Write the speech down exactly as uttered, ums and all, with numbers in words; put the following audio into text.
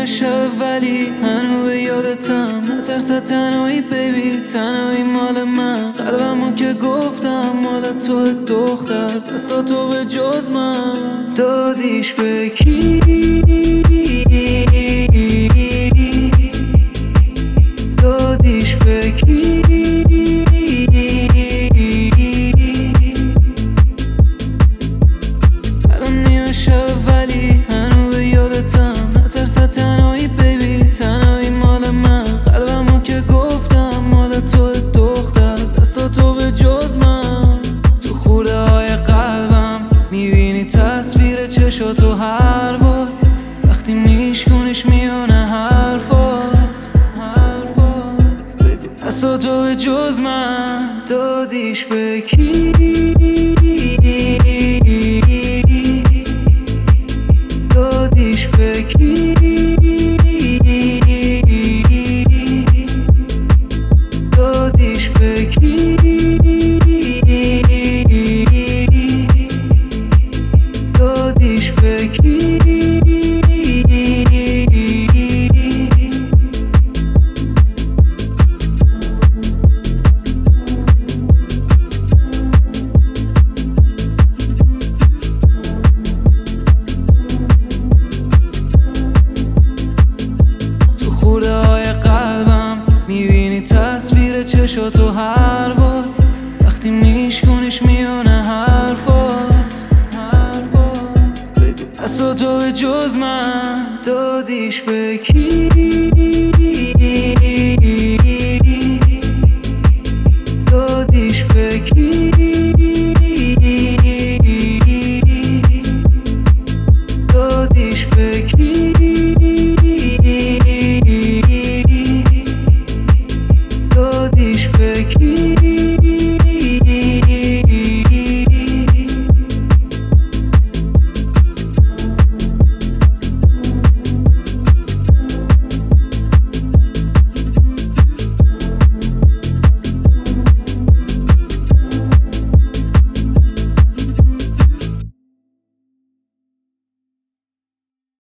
نیمه شب ولی هنو به یادتم. نترس تنهایی بیبی، تنهایی مال من. قلبمو که گفتم مال تو دختر، پس تا تو به جز من دادیش به کی؟ دادیش به کی؟ الان نیمه شب ولی هنو به یادتم. نترس تنهایی بیبی، تنهایی مال من. قلبمو که گفتم مال تو دختر، پس تا تو به جز من. تو خورده های قلبم میبینی تصویر چشاتو هر بار وقتی میشکنیش میونه حرفات حرفات بگو پس تا تو به جز من دادیش به کی؟ دادیش به کی؟ دادیش به کی؟ دادیش به کی؟ تو خورده های قلبم میبینی تصویر چشاتو هر بار وقتی میشکنیش میونه حرفات حرفات بگو پس تو به جز من دادیش به کی؟